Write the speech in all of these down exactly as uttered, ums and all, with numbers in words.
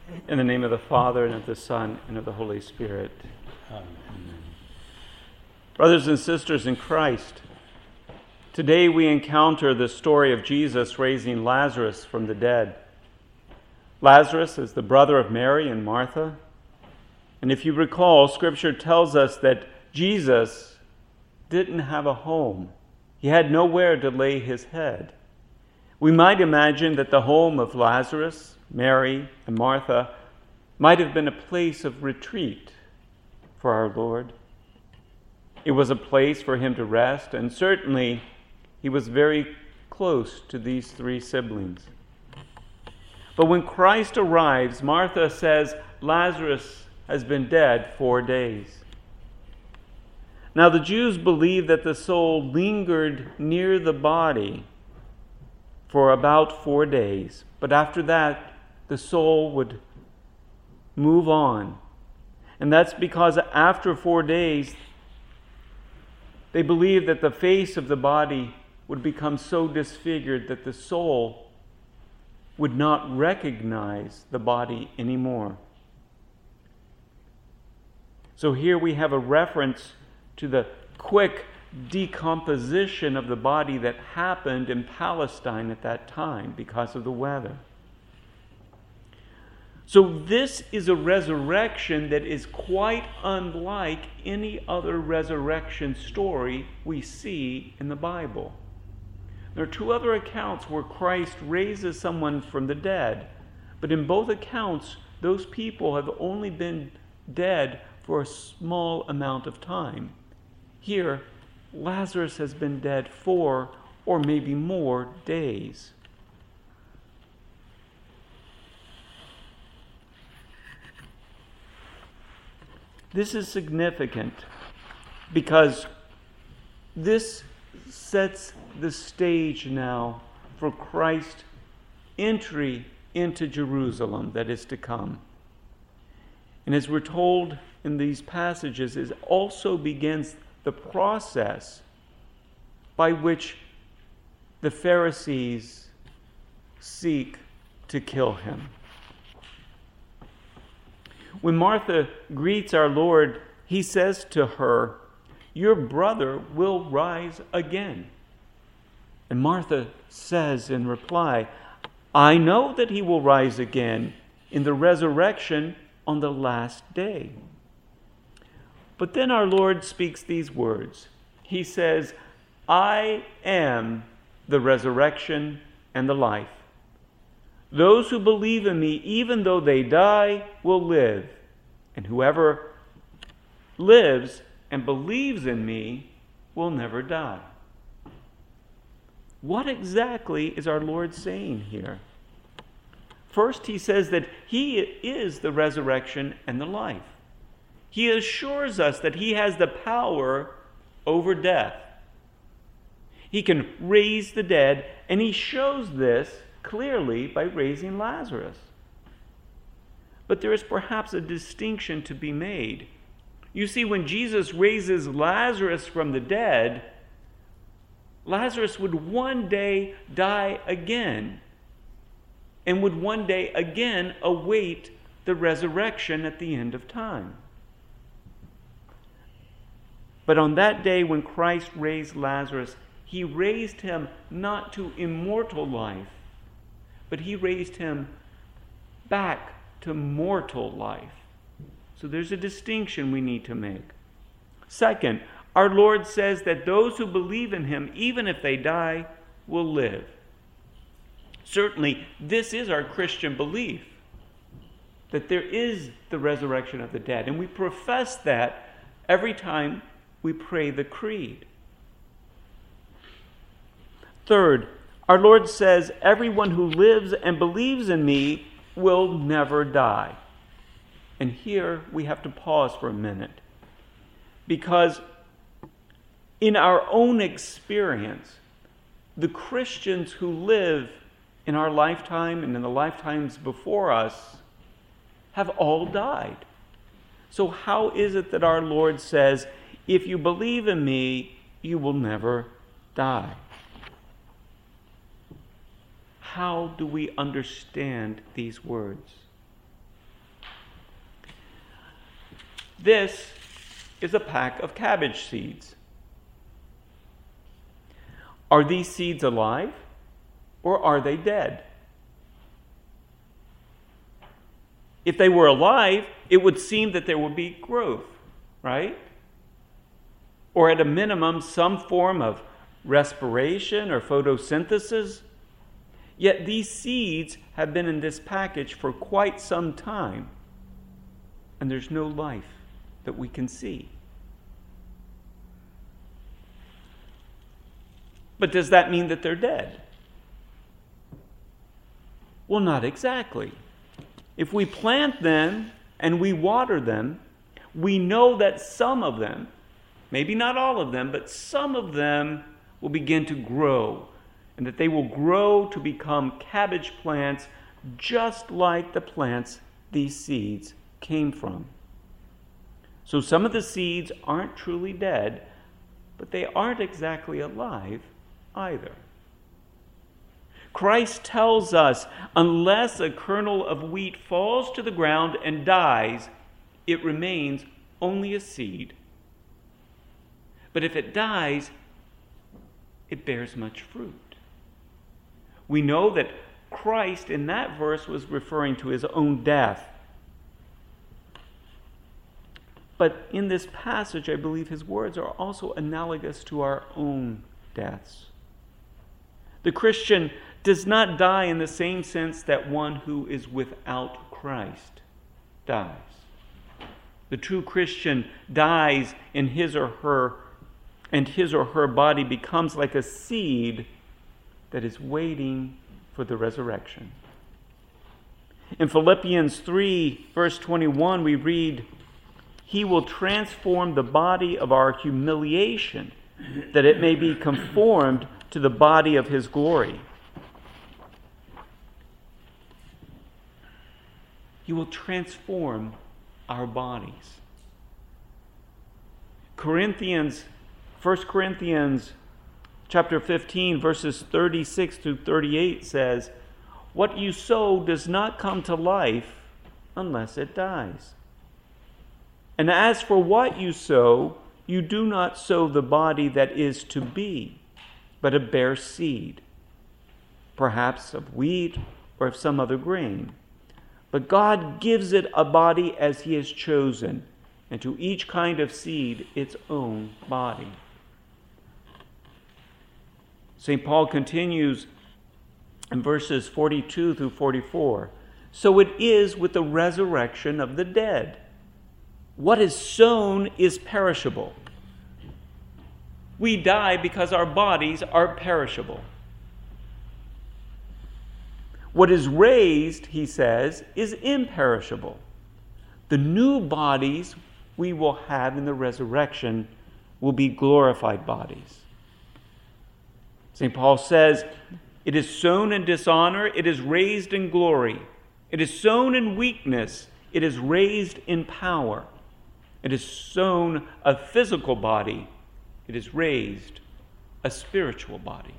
In the name of the Father, and of the Son, and of the Holy Spirit. Amen. Brothers and sisters in Christ, today we encounter the story of Jesus raising Lazarus from the dead. Lazarus is the brother of Mary and Martha. And if you recall, Scripture tells us that Jesus didn't have a home. He had nowhere to lay his head. We might imagine that the home of Lazarus, Mary, and Martha might have been a place of retreat for our Lord. It was a place for him to rest, and certainly he was very close to these three siblings. But when Christ arrives, Martha says, Lazarus has been dead four days. Now the Jews believed that the soul lingered near the body for about four days, but after that, the soul would move on. And that's because after four days, they believed that the face of the body would become so disfigured that the soul would not recognize the body anymore. So here we have a reference to the quick decomposition of the body that happened in Palestine at that time because of the weather. So this is a resurrection that is quite unlike any other resurrection story we see in the Bible. There are two other accounts where Christ raises someone from the dead, but in both accounts, those people have only been dead for a small amount of time. Here, Lazarus has been dead four or maybe more days. This is significant because this sets the stage now for Christ's entry into Jerusalem that is to come. And as we're told in these passages, it also begins the process by which the Pharisees seek to kill him. When Martha greets our Lord, he says to her, "Your brother will rise again." And Martha says in reply, "I know that he will rise again in the resurrection on the last day." But then our Lord speaks these words. He says, "I am the resurrection and the life. Those who believe in me, even though they die, will live. And whoever lives and believes in me will never die." What exactly is our Lord saying here? First, he says that he is the resurrection and the life. He assures us that he has the power over death. He can raise the dead, and he shows this clearly by raising Lazarus. But there is perhaps a distinction to be made. You see, when Jesus raises Lazarus from the dead, Lazarus would one day die again and would one day again await the resurrection at the end of time. But on that day when Christ raised Lazarus, he raised him not to immortal life, but he raised him back to mortal life. So there's a distinction we need to make. Second, our Lord says that those who believe in him, even if they die, will live. Certainly, this is our Christian belief, that there is the resurrection of the dead. And we profess that every time we pray the creed. Third, our Lord says, "Everyone who lives and believes in me will never die." And here we have to pause for a minute, because in our own experience, the Christians who live in our lifetime and in the lifetimes before us have all died. So how is it that our Lord says, "If you believe in me, you will never die"? How do we understand these words? This is a pack of cabbage seeds. Are these seeds alive, or are they dead? If they were alive, it would seem that there would be growth, right? Or at a minimum, some form of respiration or photosynthesis. Yet these seeds have been in this package for quite some time, and there's no life that we can see. But does that mean that they're dead? Well, not exactly. If we plant them and we water them, we know that some of them, maybe not all of them, but some of them will begin to grow, and that they will grow to become cabbage plants just like the plants these seeds came from. So some of the seeds aren't truly dead, but they aren't exactly alive either. Christ tells us, unless a kernel of wheat falls to the ground and dies, it remains only a seed. But if it dies, it bears much fruit. We know that Christ in that verse was referring to his own death. But in this passage, I believe his words are also analogous to our own deaths. The Christian does not die in the same sense that one who is without Christ dies. The true Christian dies in his or her, and his or her body becomes like a seed that is waiting for the resurrection. In Philippians three, verse twenty-one, we read, "He will transform the body of our humiliation, that it may be conformed to the body of his glory." He will transform our bodies. Corinthians, First Corinthians chapter fifteen, verses thirty-six through thirty-eight says, "What you sow does not come to life unless it dies. And as for what you sow, you do not sow the body that is to be, but a bare seed, perhaps of wheat or of some other grain. But God gives it a body as he has chosen, and to each kind of seed its own body." Saint Paul continues in verses forty-two through forty-four, "So it is with the resurrection of the dead. What is sown is perishable." We die because our bodies are perishable. What is raised, he says, is imperishable. The new bodies we will have in the resurrection will be glorified bodies. Saint Paul says, "It is sown in dishonor, it is raised in glory. It is sown in weakness, it is raised in power. It is sown a physical body, it is raised a spiritual body."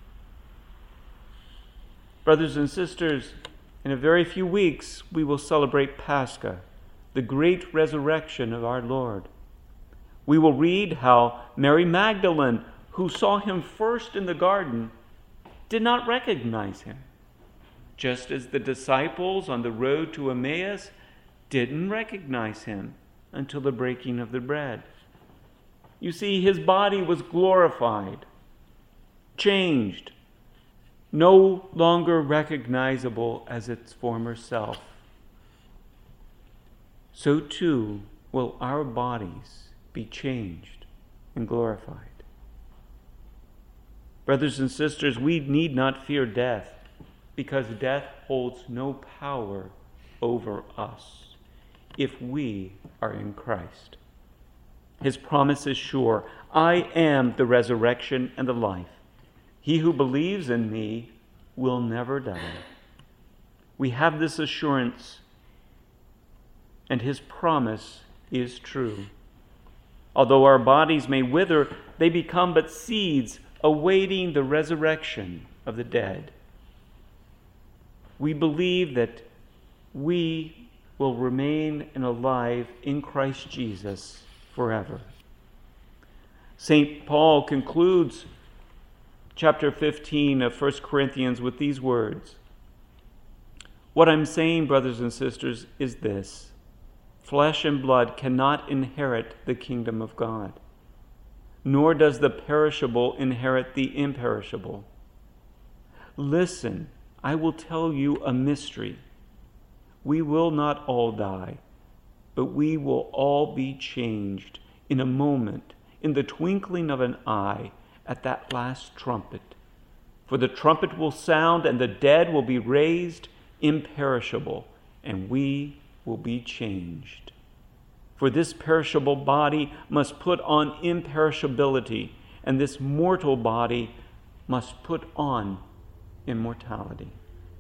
Brothers and sisters, in a very few weeks we will celebrate Pascha, the great resurrection of our Lord. We will read how Mary Magdalene, who saw him first in the garden, did not recognize him, just as the disciples on the road to Emmaus didn't recognize him until the breaking of the bread. You see, his body was glorified, changed, no longer recognizable as its former self. So too will our bodies be changed and glorified. Brothers and sisters, we need not fear death, because death holds no power over us if we are in Christ. His promise is sure. "I am the resurrection and the life. He who believes in me will never die." We have this assurance, and his promise is true. Although our bodies may wither, they become but seeds awaiting the resurrection of the dead. We believe that we will remain and alive in Christ Jesus forever. Saint Paul concludes chapter fifteen of First Corinthians with these words. What I'm saying, brothers and sisters, is this: flesh and blood cannot inherit the kingdom of God, nor does the perishable inherit the imperishable. Listen, I will tell you a mystery. We will not all die, but we will all be changed in a moment, in the twinkling of an eye, at that last trumpet. For the trumpet will sound, and the dead will be raised imperishable, and we will be changed. For this perishable body must put on imperishability, and this mortal body must put on immortality.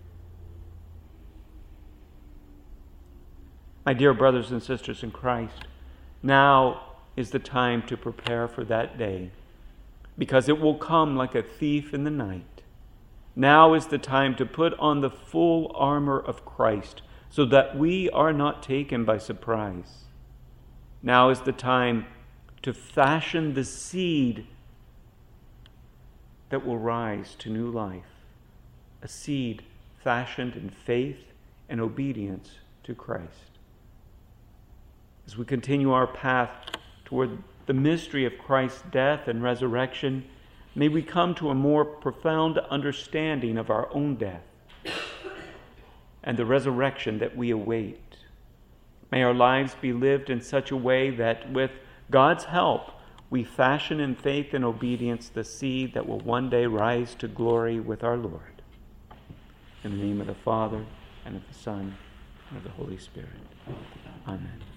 My dear brothers and sisters in Christ, now is the time to prepare for that day, because it will come like a thief in the night. Now is the time to put on the full armor of Christ, so that we are not taken by surprise. Now is the time to fashion the seed that will rise to new life, a seed fashioned in faith and obedience to Christ. As we continue our path toward the mystery of Christ's death and resurrection, may we come to a more profound understanding of our own death and the resurrection that we await. May our lives be lived in such a way that with God's help, we fashion in faith and obedience the seed that will one day rise to glory with our Lord. In the name of the Father, and of the Son, and of the Holy Spirit. Amen.